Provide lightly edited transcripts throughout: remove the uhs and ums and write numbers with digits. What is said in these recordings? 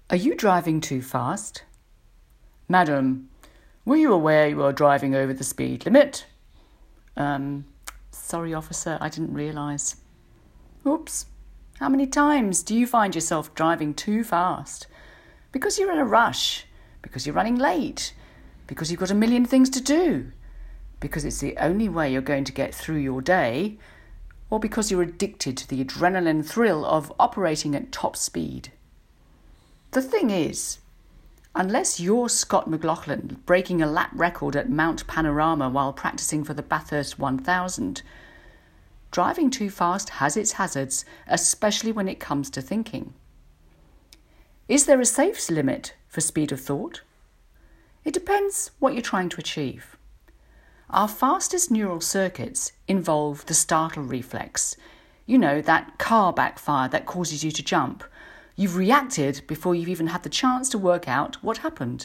Are you driving too fast? Madam, were you aware you are driving over the speed limit? Sorry, officer, I didn't realise. Oops. How many times do you find yourself driving too fast? Because you're in a rush, because you're running late, because you've got a million things to do, because it's the only way you're going to get through your day, or because you're addicted to the adrenaline thrill of operating at top speed. The thing is, unless you're Scott McLaughlin breaking a lap record at Mount Panorama while practicing for the Bathurst 1000, driving too fast has its hazards, especially when it comes to thinking. Is there a safe limit for speed of thought? It depends what you're trying to achieve. Our fastest neural circuits involve the startle reflex. You know, that car backfire that causes you to jump. You've reacted before you've even had the chance to work out what happened.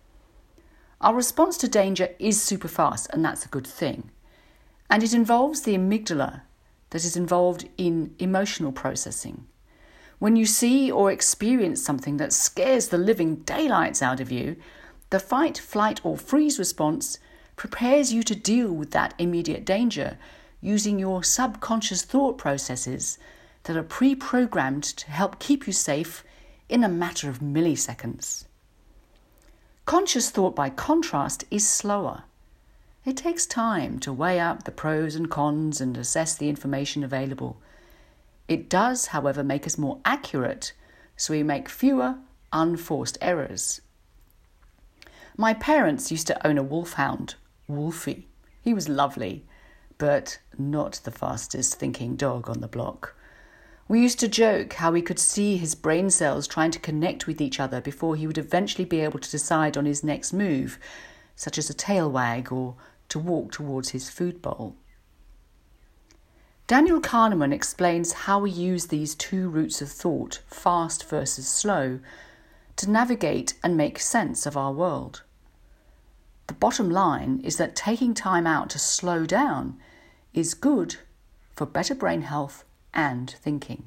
Our response to danger is super fast, and that's a good thing. And it involves the amygdala that is involved in emotional processing. When you see or experience something that scares the living daylights out of you, the fight, flight, or freeze response prepares you to deal with that immediate danger using your subconscious thought processes that are pre-programmed to help keep you safe in a matter of milliseconds. Conscious thought, by contrast, is slower. It takes time to weigh up the pros and cons and assess the information available. It does, however, make us more accurate, so we make fewer unforced errors. My parents used to own a wolfhound, Wolfie. He was lovely, but not the fastest thinking dog on the block. We used to joke how we could see his brain cells trying to connect with each other before he would eventually be able to decide on his next move, such as a tail wag or to walk towards his food bowl. Daniel Kahneman explains how we use these two routes of thought, fast versus slow, to navigate and make sense of our world. The bottom line is that taking time out to slow down is good for better brain health and thinking.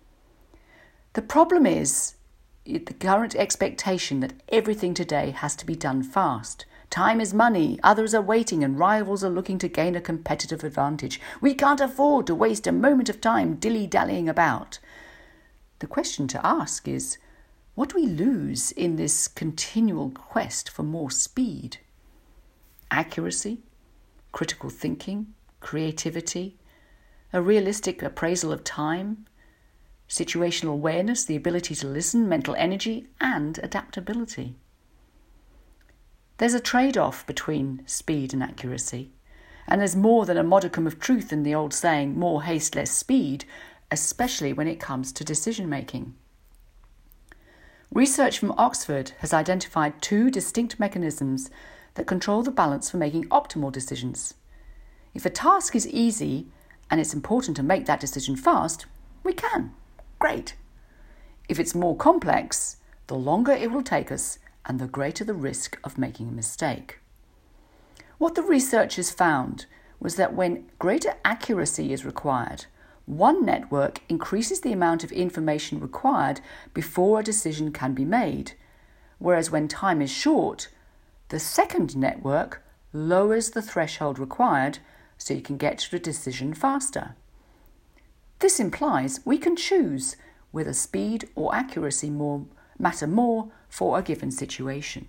The problem is the current expectation that everything today has to be done fast. Time is money, others are waiting, and rivals are looking to gain a competitive advantage. We can't afford to waste a moment of time dilly-dallying about. The question to ask is, what do we lose in this continual quest for more speed? Accuracy, critical thinking, creativity, a realistic appraisal of time, situational awareness, the ability to listen, mental energy, and adaptability. There's a trade-off between speed and accuracy, and there's more than a modicum of truth in the old saying, more haste, less speed, especially when it comes to decision-making. Research from Oxford has identified two distinct mechanisms that control the balance for making optimal decisions. If a task is easy and it's important to make that decision fast, we can. Great. If it's more complex, the longer it will take us and the greater the risk of making a mistake. What the researchers found was that when greater accuracy is required, one network increases the amount of information required before a decision can be made, whereas when time is short, the second network lowers the threshold required so you can get to a decision faster. This implies we can choose whether speed or accuracy matter more for a given situation.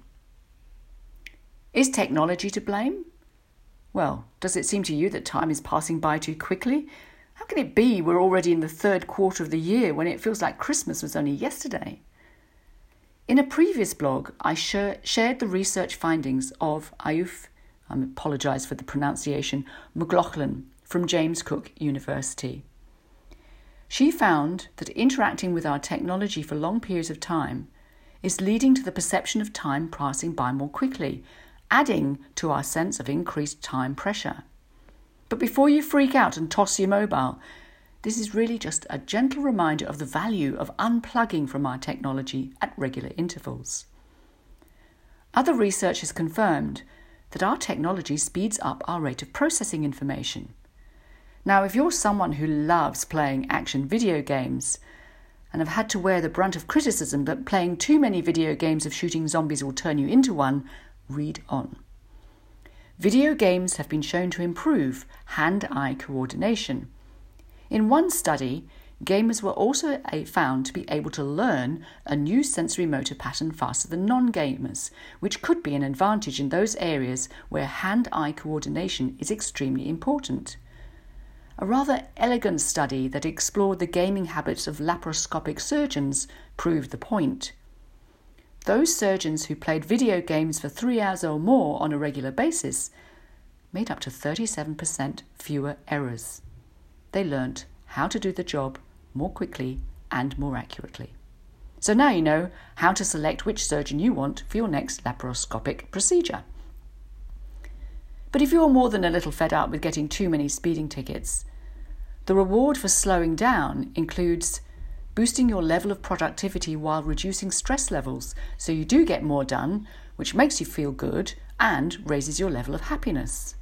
Is technology to blame? Well, does it seem to you that time is passing by too quickly? How can it be we're already in the third quarter of the year when it feels like Christmas was only yesterday? In a previous blog, I shared the research findings of Ayoof, I apologise for the pronunciation, McLaughlin from James Cook University. She found that interacting with our technology for long periods of time is leading to the perception of time passing by more quickly, adding to our sense of increased time pressure. But before you freak out and toss your mobile, this is really just a gentle reminder of the value of unplugging from our technology at regular intervals. Other research has confirmed that our technology speeds up our rate of processing information. Now, if you're someone who loves playing action video games, and have had to wear the brunt of criticism that playing too many video games of shooting zombies will turn you into one, read on. Video games have been shown to improve hand-eye coordination. In one study, gamers were also found to be able to learn a new sensory motor pattern faster than non-gamers, which could be an advantage in those areas where hand-eye coordination is extremely important. A rather elegant study that explored the gaming habits of laparoscopic surgeons proved the point. Those surgeons who played video games for 3 hours or more on a regular basis made up to 37% fewer errors. They learnt how to do the job more quickly and more accurately. So now you know how to select which surgeon you want for your next laparoscopic procedure. But if you're more than a little fed up with getting too many speeding tickets, the reward for slowing down includes boosting your level of productivity while reducing stress levels, so you do get more done, which makes you feel good and raises your level of happiness.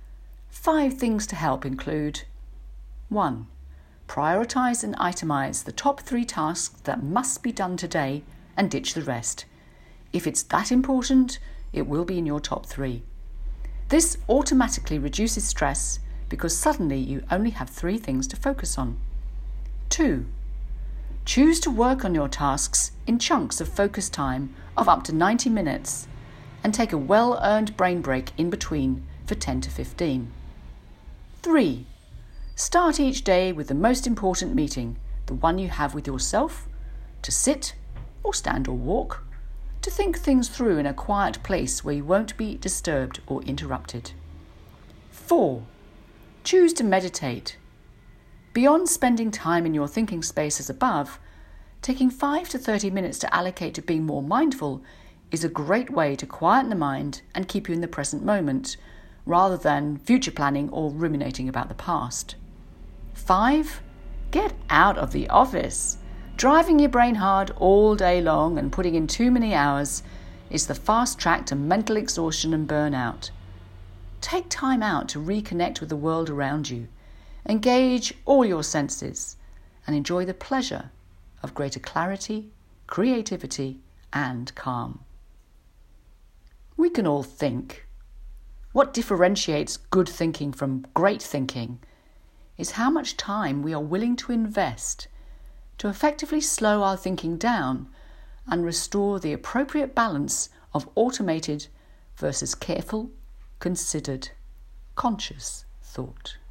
5 things to help include: 1. Prioritise and itemize the top 3 tasks that must be done today and ditch the rest. If it's that important, it will be in your top 3. This automatically reduces stress because suddenly you only have 3 things to focus on. 2. Choose to work on your tasks in chunks of focus time of up to 90 minutes and take a well-earned brain break in between for 10 to 15. 3. Start each day with the most important meeting, the one you have with yourself, to sit or stand or walk, to think things through in a quiet place where you won't be disturbed or interrupted. 4. Choose to meditate. Beyond spending time in your thinking space as above, taking 5 to 30 minutes to allocate to being more mindful is a great way to quieten the mind and keep you in the present moment, rather than future planning or ruminating about the past. 5. Get out of the office. Driving your brain hard all day long and putting in too many hours is the fast track to mental exhaustion and burnout. Take time out to reconnect with the world around you, engage all your senses, and enjoy the pleasure of greater clarity, creativity, and calm. We can all think. What differentiates good thinking from great thinking is how much time we are willing to invest to effectively slow our thinking down and restore the appropriate balance of automated versus careful, considered, conscious thought.